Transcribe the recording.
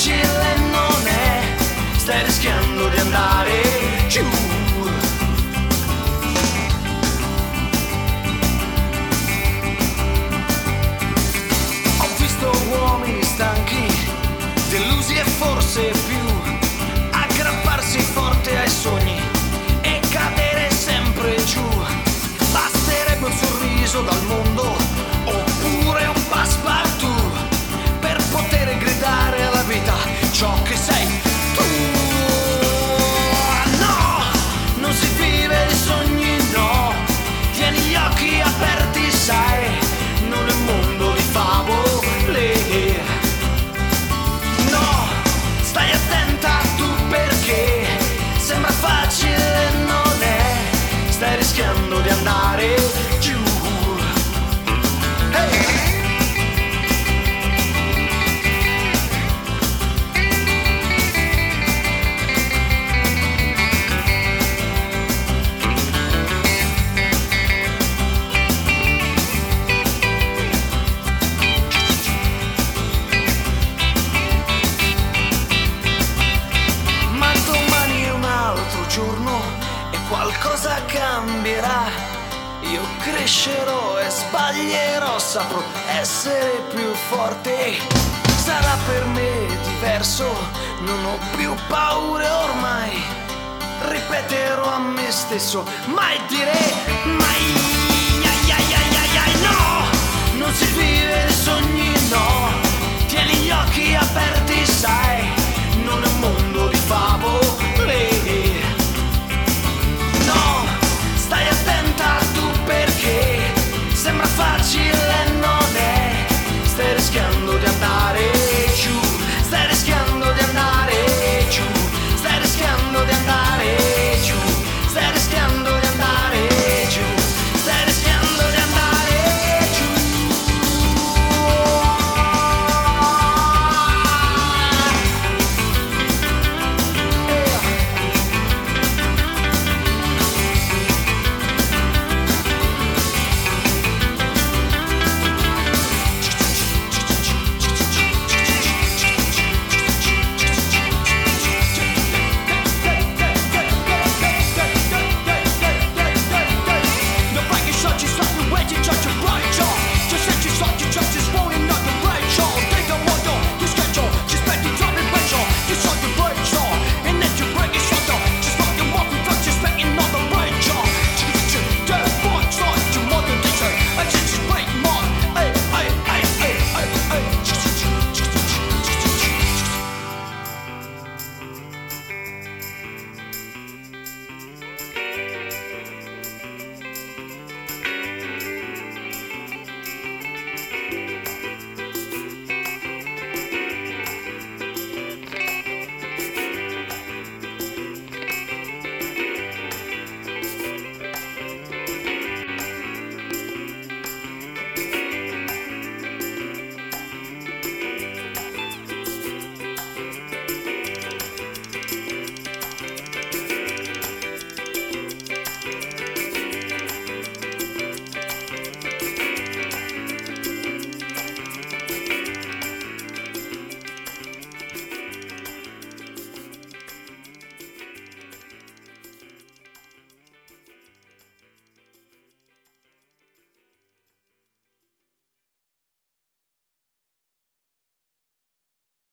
facile non è, stai rischiando di andare giù. Ho visto uomini stanchi, delusi e forse più, aggrapparsi forte ai sogni e cadere sempre giù. Basterebbe un sorriso dal mondo oppure un passepartout per poter gridare alla vita ciò che sei tu. No, non si vive di sogni, no, tieni gli occhi aperti, sai, non è un mondo di favole. No, stai attenta tu perché sembra facile, non è, stai rischiando di andare giù. Hey! Ma domani è un altro giorno e qualcosa cambierà. Io crescerò e sbaglierò, saprò essere più forte. Sarà per me diverso, non ho più paure ormai. Ripeterò a me stesso, mai dire mai.